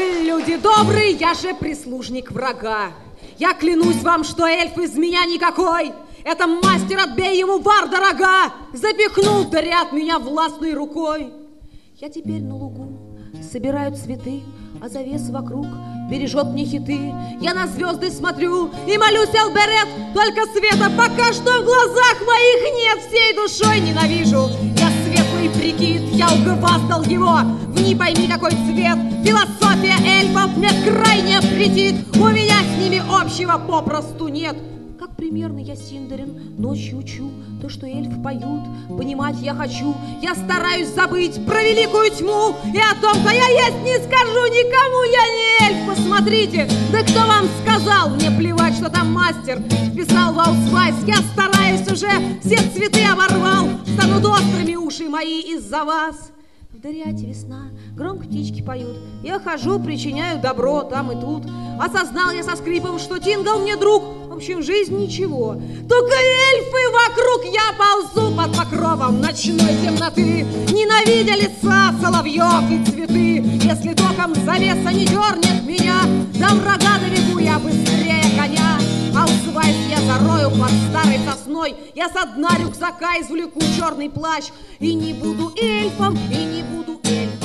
Люди добрые, я же прислужник врага. Я клянусь вам, что эльф из меня никакой. Это мастер, отбей ему варда рога. Запихнул да ряд меня властной рукой. Я теперь на лугу собираю цветы, а завес вокруг бережет мне хиты. Я на звезды смотрю и молюсь, Элберет, только света пока что в глазах моих нет. Всей душой ненавижу я светлый прикид, я угваздал его в не пойми какой цвет. Философия эльфов мне крайне претит, у меня с ними общего попросту нет. Как примерно я Синдарин ночью учу то, что эльфы поют, понимать я хочу. Я стараюсь забыть про великую тьму, и о том, что я есть, не скажу никому. Я не эльф, посмотрите, да кто вам сказал? Мне плевать, что там мастер вписал в аусвайс. Я стараюсь уже, все цветы оборвал, станут острыми уши мои из-за вас. В Дариате весна, громко птички поют. Я хожу, причиняю добро там и тут. Осознал я со скрипом, что Тингл мне друг. В общем, жизнь ничего. Только эльфы вокруг, я ползу под покровом ночной темноты. Ненавидя лица соловьев и цветы. Если током завеса не дернет меня, до врага добегу я быстрее коня. Аусвайс я зарою под старой сосной. Я со дна рюкзака извлеку черный плащ. И не буду эльфом, и не буду эльфом.